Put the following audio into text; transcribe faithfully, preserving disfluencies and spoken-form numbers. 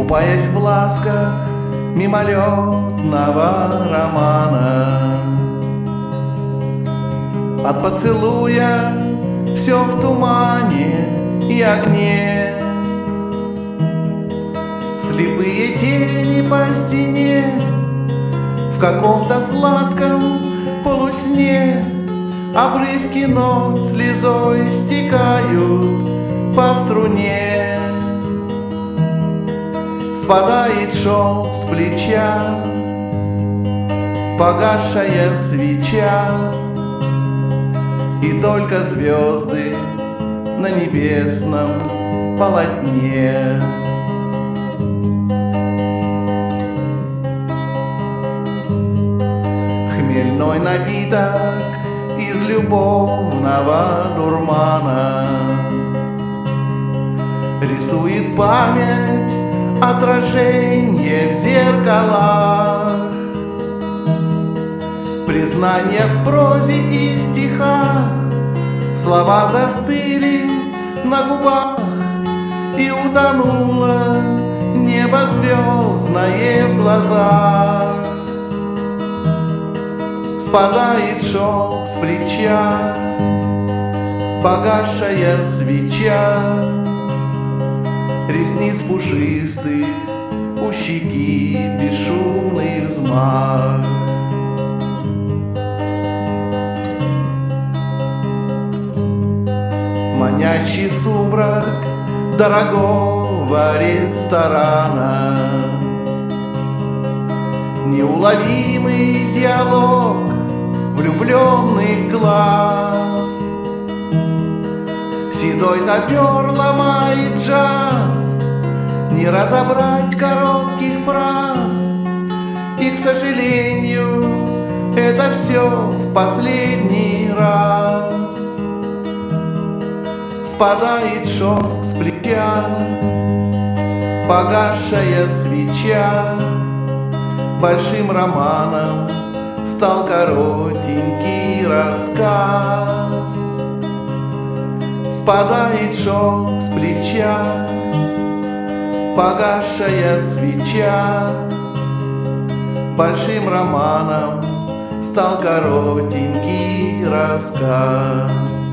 купаясь в ласках мимолетного романа. От поцелуя все в тумане и огне, слепые тени по стене, в каком-то сладком полусне обрывки нот слезой стекают по струне. Спадает шелк с плеча, погасшая свеча, и только звезды на небесном полотне. Хмельной напиток из любовного дурмана рисует память отражение в зеркалах. Признания в прозе и стихах, слова застыли на губах, и утонуло небо звездное в глазах. Спадает шелк с плеча, погасшая свеча, ресниц пушистых у щеки бесшумный взмах. Манящий сумрак дорогого ресторана, неуловимый диалог влюбленных глаз. Седой топер ломает джаз, не разобрать коротких фраз, и, к сожалению, это все в последний раз. Спадает шелк с плеча, погасшая свеча, большим романом стал коротенький рассказ. Спадает шелк с плеча, погасшая свеча, большим романом стал коротенький рассказ.